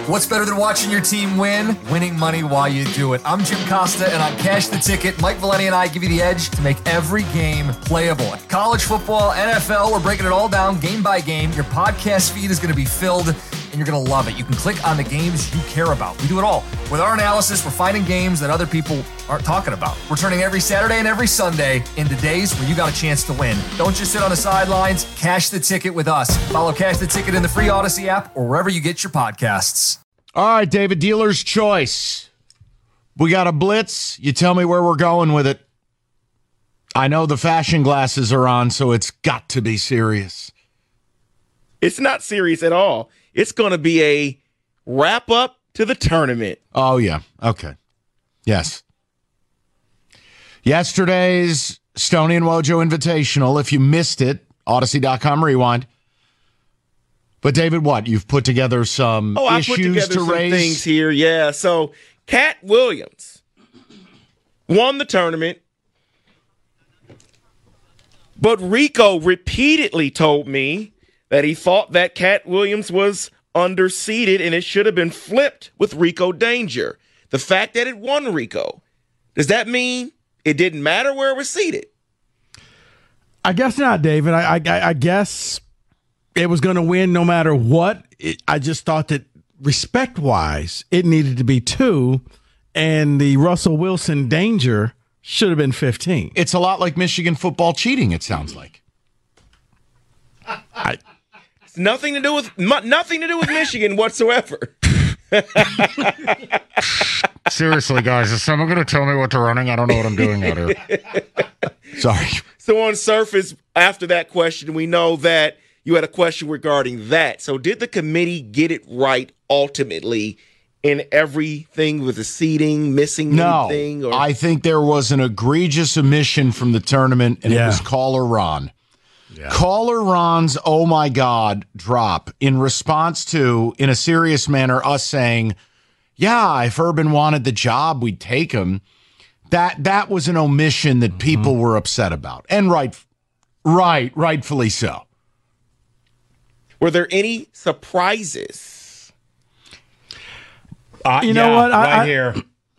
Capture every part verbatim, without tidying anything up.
What's better than watching your team win? Winning money while you do it. I'm Jim Costa, and on Cash the Ticket, Mike Valeni and I give you the edge to make every game playable. College football, N F L, we're breaking it all down game by game. Your podcast feed is going to be filled, and you're going to love it. You can click on the games you care about. We do it all. With our analysis, we're finding games that other people aren't talking about. We're turning every Saturday and every Sunday into days where you got a chance to win. Don't just sit on the sidelines. Cash the Ticket with us. Follow Cash the Ticket in the free Odyssey app or wherever you get your podcasts. All right, David, dealer's choice. We got a blitz. You tell me where we're going with it. I know the fashion glasses are on, so it's got to be serious. It's not serious at all. It's going to be a wrap-up to the tournament. Oh, yeah. Okay. Yes. Yesterday's Stoney and Wojo Invitational. If you missed it, Odyssey dot com rewind. But, David, what? You've put together some oh, issues I put together to some raise? things here, yeah. So, Cat Williams won the tournament, but Rico repeatedly told me that he thought that Cat Williams was underseeded and it should have been flipped with Rico Danger. The fact that it won Rico, does that mean it didn't matter where it was seated? I guess not, David. I, I, I guess it was going to win no matter what. It, I just thought that respect-wise, it needed to be two, and the Russell Wilson Danger should have been fifteen. It's a lot like Michigan football cheating, it sounds like. I, it's nothing to do with nothing to do with Michigan whatsoever. Seriously, guys, is someone going to tell me what they're running? I don't know what I'm doing out here. Sorry. So on surface, after that question, we know that you had a question regarding that. So did the committee get it right ultimately in everything with the seeding, missing no, anything? Or? I think there was an egregious omission from the tournament, and yeah. it was Caller Ron. Yeah. Caller Ron's oh my God drop in response to, in a serious manner, us saying, yeah, if Urban wanted the job, we'd take him. That that was an omission that people mm-hmm. were upset about. And right, right, rightfully so. Were there any surprises? Uh, you know yeah, what? I, right I, here.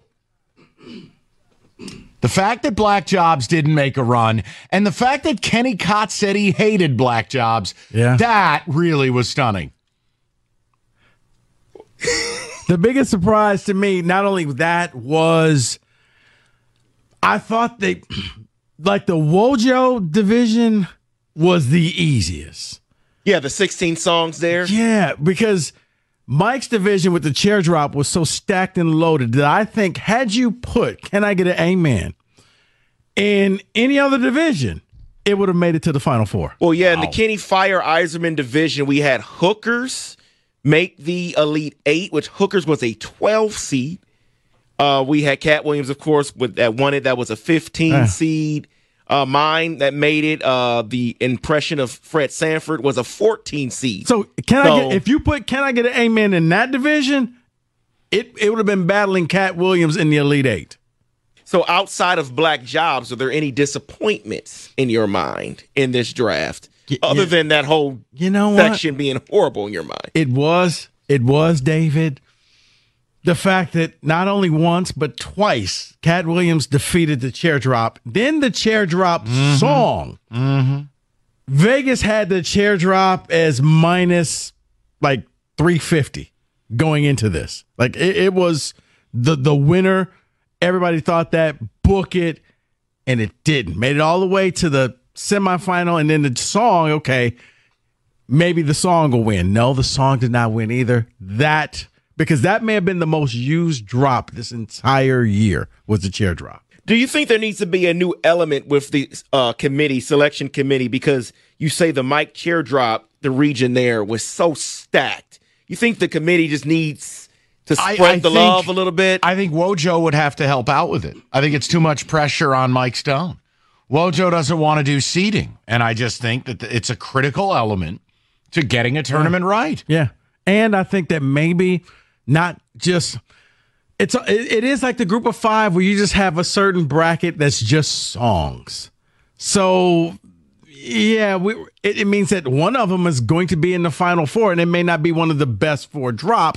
The fact that Black Jobs didn't make a run, and the fact that Kenny Cott said he hated Black Jobs, yeah. that really was stunning. The biggest surprise to me, not only that, was I thought they, like the Wojo division was the easiest. Yeah, the sixteen songs there. Yeah, because Mike's division with the chair drop was so stacked and loaded that I think had you put Can I Get an Amen in any other division, it would have made it to the Final Four. Well, yeah, wow. in the Kenny Fire Iserman division, we had Hookers make the Elite Eight, which Hookers was a twelve seed. Uh, we had Cat Williams, of course, with that won it. That was a fifteen uh. seed. Uh, mine that made it, uh, the impression of Fred Sanford was a fourteen seed. So can so, I get, if you put Can I Get an Amen in that division, it, it would have been battling Cat Williams in the Elite Eight. So outside of Black Jobs, are there any disappointments in your mind in this draft? Y- other yeah. than that whole you know section what? being horrible in your mind? It was, it was, David. The fact that not only once, but twice, Cat Williams defeated the chair drop. Then the chair drop mm-hmm. song. Mm-hmm. Vegas had the chair drop as minus like three fifty going into this. Like it, it was the, the winner. Everybody thought that, book it, and it didn't. Made it all the way to the semifinal, and then the song, okay, maybe the song will win. No, the song did not win either. That... Because that may have been the most used drop this entire year was the chair drop. Do you think there needs to be a new element with the uh, committee, selection committee? Because you say the Mike chair drop, the region there was so stacked. You think the committee just needs to spread I, I the think, love a little bit? I think Wojo would have to help out with it. I think it's too much pressure on Mike Stone. Wojo doesn't want to do seeding, and I just think that it's a critical element to getting a tournament yeah. right. Yeah, and I think that maybe... Not just it's it is like the group of five where you just have a certain bracket that's just songs. So yeah, we, it, it means that one of them is going to be in the Final Four, and it may not be one of the best four drops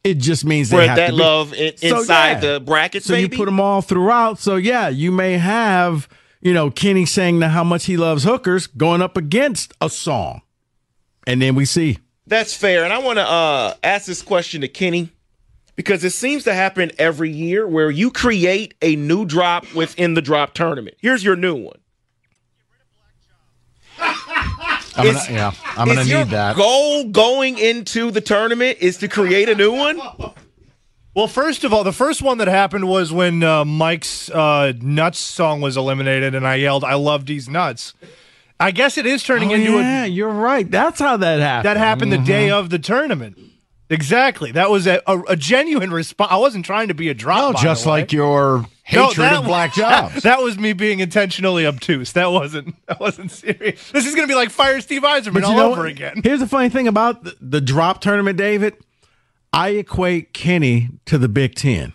It just means they Spread have that to be, love in, So, inside yeah. the brackets, So baby. you put them all throughout. So yeah, you may have, you know, Kenny saying how much he loves hookers going up against a song, and then we see. That's fair. And I want to uh, ask this question to Kenny because it seems to happen every year where you create a new drop within the drop tournament. Here's your new one. I'm gonna, Is- yeah, I'm gonna Is your need that. goal going into the tournament is to create a new one? Well, first of all, the first one that happened was when uh, Mike's uh, Nuts song was eliminated, and I yelled, "I love these nuts." I guess it is turning Oh, into yeah, a. you're right. That's how that happened. That happened the day of the tournament. Exactly. That was a, a, a genuine response. I wasn't trying to be a drop. No, by just the way. like your No, hatred that of black was- jobs. That was me being intentionally obtuse. That wasn't. That wasn't serious. This is going to be like Fire Steve Eiserman But you all know over what? again. Here's the funny thing about the, the drop tournament, David. I equate Kenny to the Big Ten.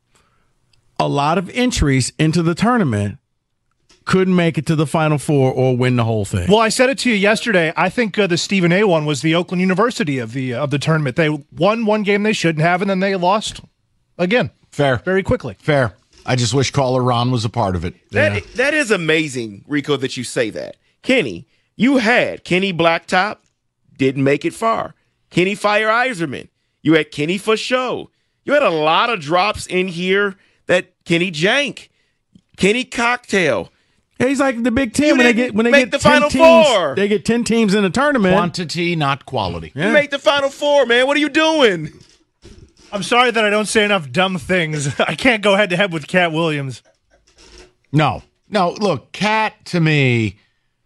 A lot of entries into the tournament couldn't make it to the Final Four or win the whole thing. Well, I said it to you yesterday. I think uh, the Stephen A. one was the Oakland University of the uh, of the tournament. They won one game they shouldn't have, and then they lost again Fair, very quickly. fair. I just wish caller Ron was a part of it. That That is amazing, Rico, that you say that. Kenny, you had Kenny Blacktop, didn't make it far. Kenny Fire Eiserman. You had Kenny for show. You had a lot of drops in here that Kenny Jank, Kenny Cocktail. He's like the Big Ten You when they didn't get when they make get the ten Final teams. Four. They get ten teams in the tournament. Quantity, not quality. You made the Final Four, man. What are you doing? I'm sorry that I don't say enough dumb things. I can't go head to head with Cat Williams. No, no. Look, Cat to me,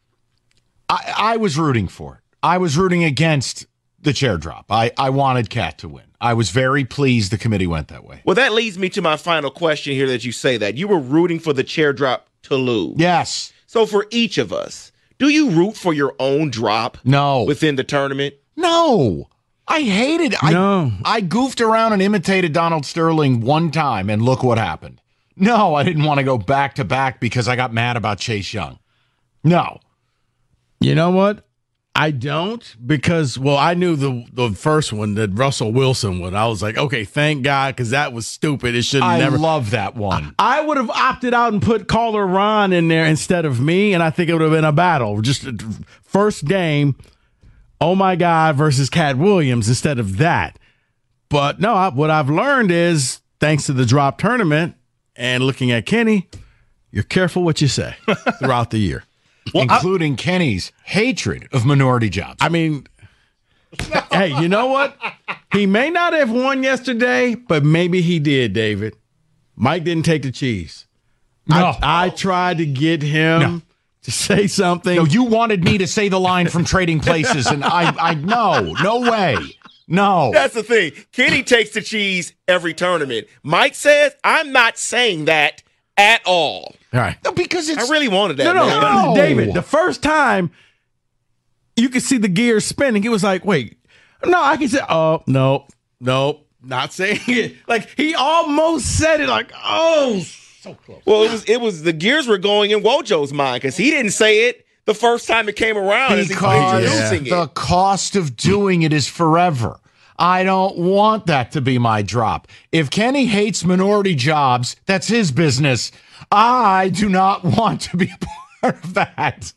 I, I was rooting for it. I was rooting against the chair drop. I, I wanted Cat to win. I was very pleased the committee went that way. Well, that leads me to my final question here that you say that. You were rooting for the chair drop to lose. Yes. So for each of us, do you root for your own drop No. within the tournament? No. I hated I No. I goofed around and imitated Donald Sterling one time and look what happened. No, I didn't want to go back to back because I got mad about Chase Young. No. You know what? I don't because well, I knew the the first one that Russell Wilson would. I was like, okay, thank God, because that was stupid. It should I never. love that one. I would have opted out and put caller Ron in there instead of me, and I think it would have been a battle. Just a first game, oh my God versus Cat Williams instead of that. But no, I, what I've learned is thanks to the drop tournament and looking at Kenny, you're careful what you say throughout the year. including Kenny's hatred of minority jobs. I mean, hey, you know what? He may not have won yesterday, but maybe he did, David. Mike didn't take the cheese. No. I, I tried to get him No. to say something. No, you wanted me to say the line from Trading Places, and I, I, no, no way. No. That's the thing. Kenny takes the cheese every tournament. Mike says, I'm not saying that at all. All right. No, because it's. I really wanted that, No, no, man. No. David, the first time you could see the gears spinning, it was like, wait, no, I can say, oh, no, no, not saying it. Like, he almost said it like, oh, so close. Well, it was it was the gears were going in Wojo's mind because he didn't say it the first time it came around as he was Because introducing the it. cost of doing it is forever. I don't want that to be my drop. If Kenny hates minority jobs, that's his business. I do not want to be a part of that.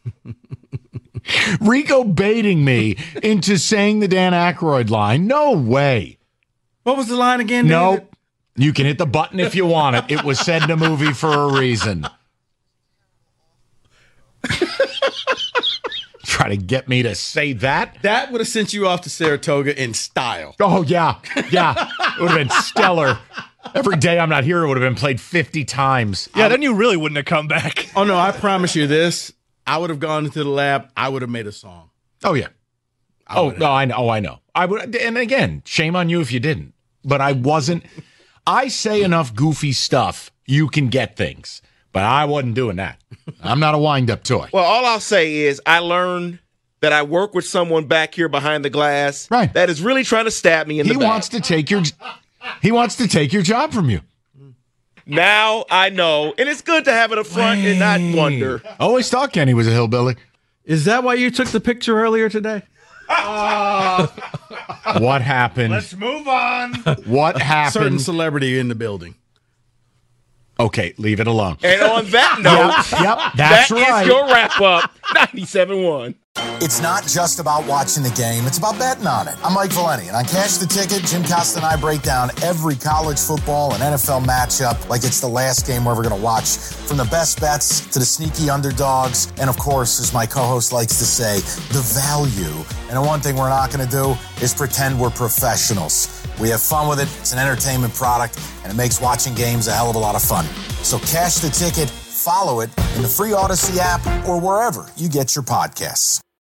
Rico baiting me into saying the Dan Aykroyd line. No way. What was the line again, David? Nope. You can hit the button if you want it. It was said in a movie for a reason. Try to get me to say that? That would have sent you off to Saratoga in style. Oh, yeah. Yeah. It would have been stellar. Every day I'm not here, it would have been played fifty times. Yeah, then you really wouldn't have come back. Oh, no, I promise you this. I would have gone into the lab. I would have made a song. Oh, yeah. Oh, no, I know. Oh, I know. I would, and again, shame on you if you didn't. But I wasn't. I say enough goofy stuff, you can get things. But I wasn't doing that. I'm not a wind-up toy. Well, all I'll say is I learned that I work with someone back here behind the glass Right. that is really trying to stab me in He the back. wants to take your he wants to take your job from you. Now I know, and it's good to have it up front and not wonder. I always thought Kenny was a hillbilly. Is that why you took the picture earlier today? What happened? Let's move on. What Certain happened? celebrity in the building. Okay, leave it alone. And on that note, Yep, that's that right. is your wrap up. ninety-seven one. It's not just about watching the game, it's about betting on it. I'm Mike Valeni, and on Cash the Ticket, Jim Costa and I break down every college football and N F L matchup like it's the last game we're ever going to watch, from the best bets to the sneaky underdogs, and of course, as my co-host likes to say, the value. And the one thing we're not going to do is pretend we're professionals. We have fun with it, it's an entertainment product, and it makes watching games a hell of a lot of fun. So Cash the Ticket, follow it in the free Odyssey app or wherever you get your podcasts.